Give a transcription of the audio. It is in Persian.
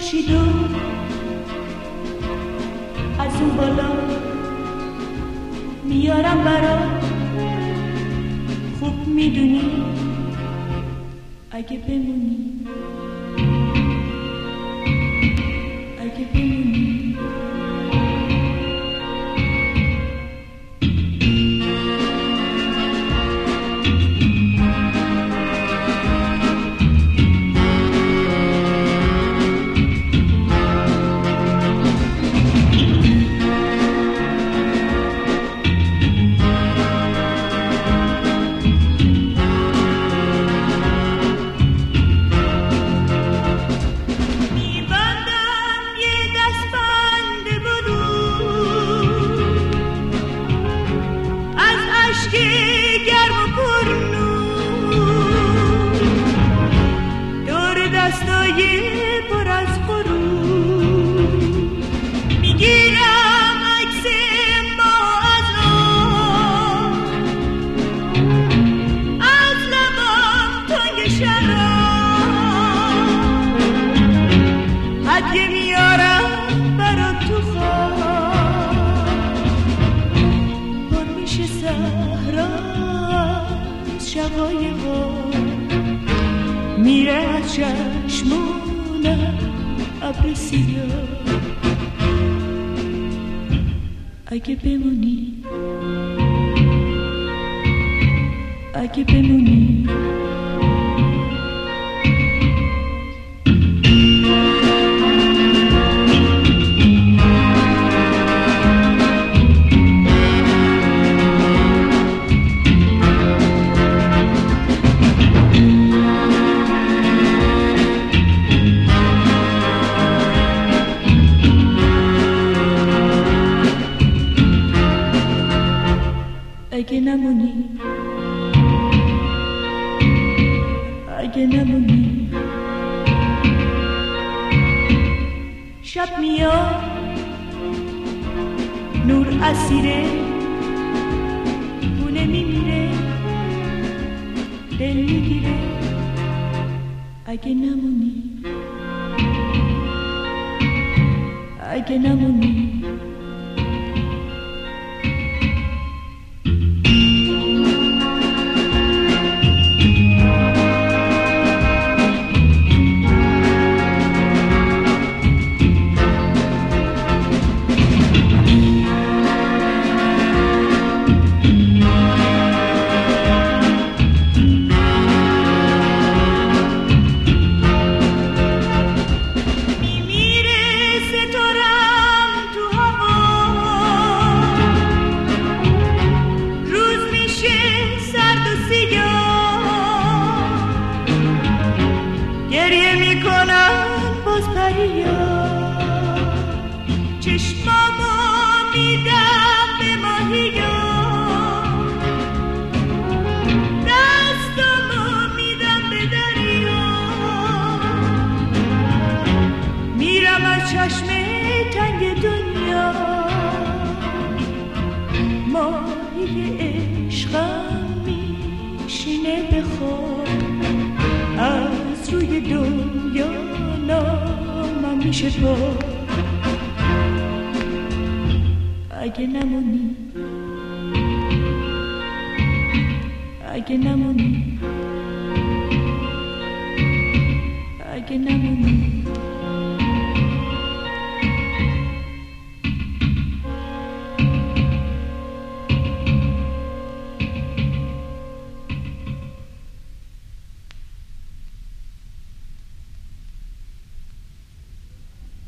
خورشیدو از اون بالا میارم برات. خوب میدونی اگه بمونی، اگه بمونی. میره از چشمونم ابر سیاه. اگه بمونی، اگه بمونی. اگه نمونی، اگه نمونی. شب میاد نور اسیره، خونه میمیره دل میگیره. اگه نمونی، اگه نمونی. چشمامو میدم به ماهیا، دستامو میدم به دریا. میرم از چشم تنگ دنیا، ماهی عشقم میشینه به خور. از روی دنیا نامم میشه بار. اگه نمونی، اگه نمونی، اگه نمونی.